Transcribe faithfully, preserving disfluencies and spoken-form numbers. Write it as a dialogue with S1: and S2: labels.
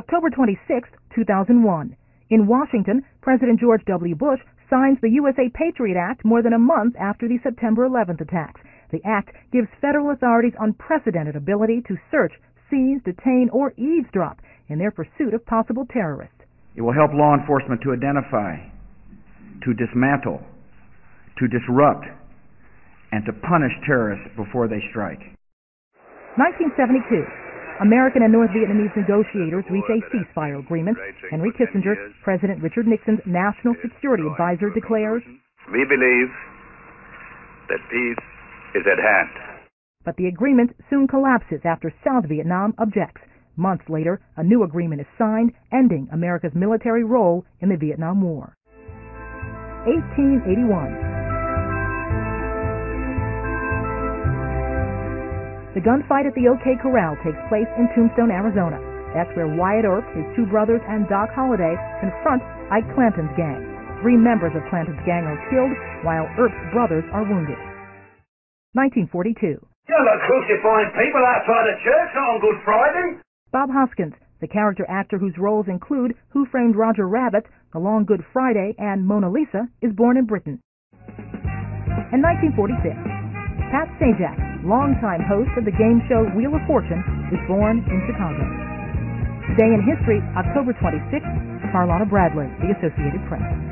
S1: October twenty-sixth, two thousand one. In Washington, President George W. Bush signs the U S A Patriot Act more than a month after the September eleventh attacks. The act gives federal authorities unprecedented ability to search, seize, detain, or eavesdrop in their pursuit of possible terrorists.
S2: It will help law enforcement to identify, to dismantle, to disrupt, and to punish terrorists before they strike.
S1: nineteen seventy-two. American and North Vietnamese negotiators reach a ceasefire agreement. Henry Kissinger, President Richard Nixon's national security advisor, declares,
S3: "We believe that peace is at hand."
S1: But the agreement soon collapses after South Vietnam objects. Months later, a new agreement is signed, ending America's military role in the Vietnam War. eighteen eighty-one. The gunfight at the OK Corral takes place in Tombstone, Arizona. That's where Wyatt Earp, his two brothers, and Doc Holliday confront Ike Clanton's gang. Three members of Clanton's gang are killed, while Earp's brothers are wounded. nineteen forty-two.
S4: You're not crucifying people outside the church on Good Friday.
S1: Bob Hoskins, the character actor whose roles include Who Framed Roger Rabbit, The Long Good Friday, and Mona Lisa, is born in Britain. In nineteen forty-six, Pat Sajak, longtime host of the game show Wheel of Fortune, is born in Chicago. Today in history, October twenty-sixth, Carlotta Bradley, The Associated Press.